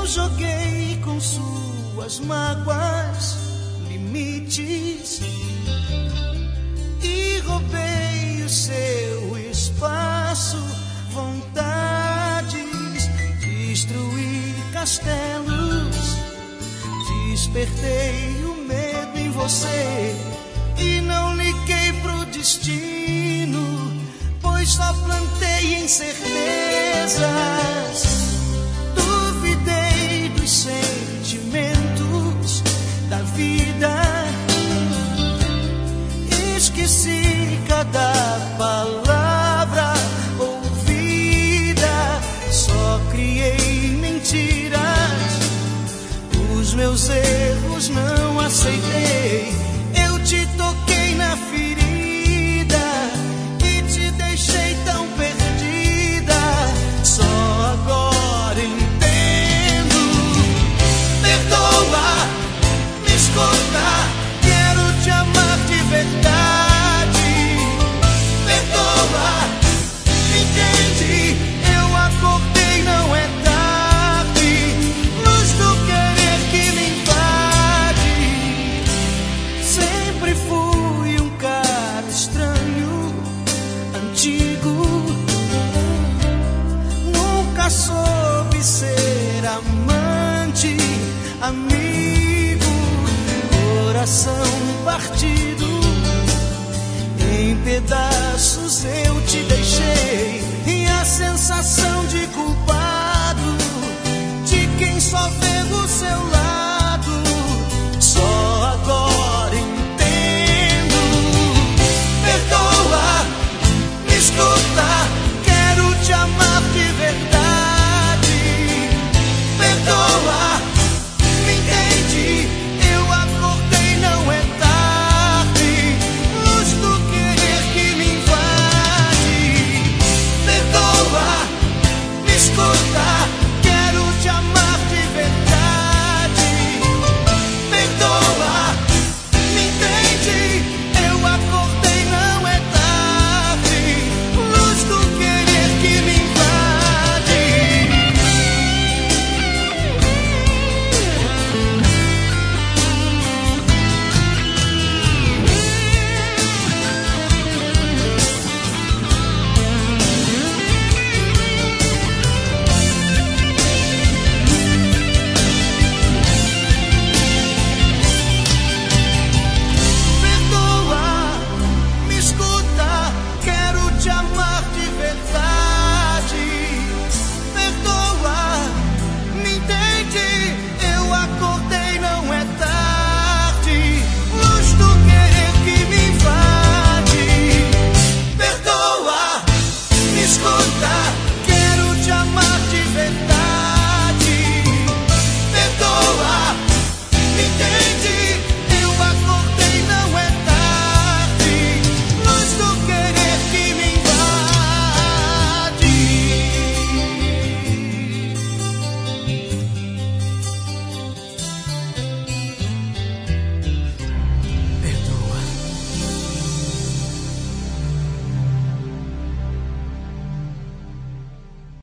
joguei com suas mágoas limites e roubei o seu espaço, vontades, destruí castelos, despertei o medo em você e não liguei pro destino, pois só plantei incertezas. Duvidei dos sentimentos da vida, esqueci cada palavra ouvida, só criei mentiras, os meus erros não aceitei. Eu te toquei na ferida e te deixei tão perdida, só agora entendo. Perdoa, me escuta, quero te amar de verdade. Perdoa, me entende, eu acordei, não é tarde, luz do querer que me invade. Sempre fui um cara estranho, antigo, nunca soube ser amante, amigo, coração partido, em pedaços eu te deixei, e a sensação de culpado, de quem só vê